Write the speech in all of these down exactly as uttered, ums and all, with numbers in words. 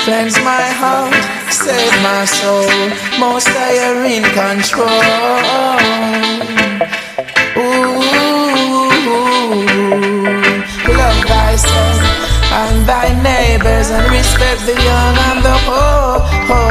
Cleanse my heart, save my soul. Most I are in control. Ooh, love thyself and thy neighbors, and respect the young and the old.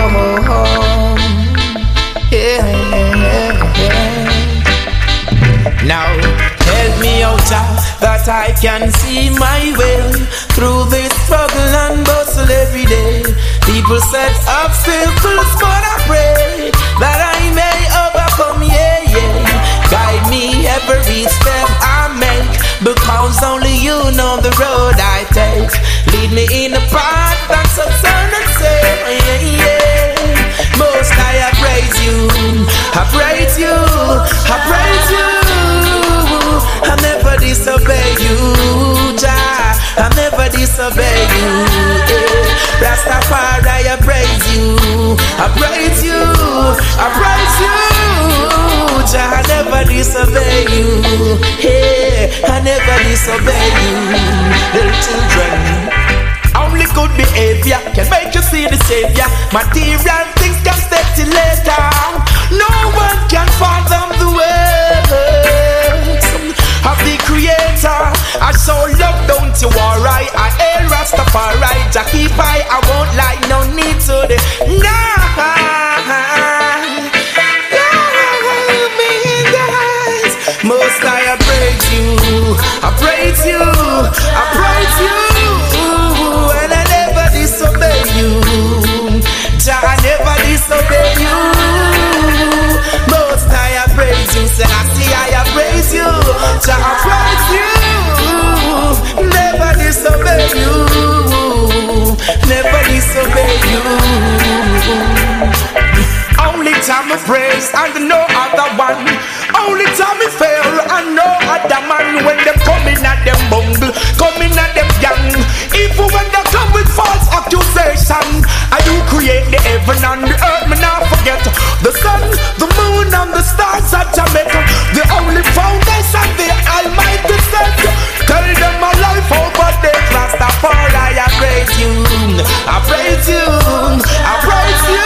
Yeah, yeah, yeah. Now help me out, Jah, that I can see my way through this struggle and bustle every day. People set obstacles, but I pray that I may overcome, yeah, yeah. Guide me every step I make, because only you know the road I take. Lead me in the path that's a turn and say, yeah, yeah. Most High, I praise you, I praise you, I praise you. I never disobey you, Jah, I never disobey you, yeah. Rastafari, I praise you, I praise you, I praise you, Jah, I never disobey you, yeah, I never disobey you. Little children, only good behavior can make you see the Savior. Material things can stay till later. No one can fathom the words of the Creator. I show love, don't you worry. I hail Rastafari, Jah keep I, I won't lie, no need to the Most I praise you, I praise you, I praise you, and I never disobey you. Jah, I never disobey you. Most I praise you, say I see I praise you. Jah, I praise you, never disobey you, never disobey you. Only time I praise and no other one. Only time I fail and no other man. When them coming at them bungle, coming at them young. Even when they come with false accusation, I do create the heaven and the earth, me not forget. The sun, the moon and the stars at Jamaica. The only foundation the Almighty set. Tell them my life over there, Rastafari, I praise you, I praise you, I praise you.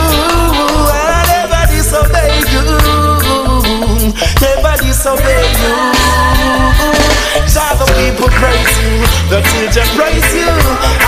Disobey you, never disobey you. Jah, the people praise you, the children praise you,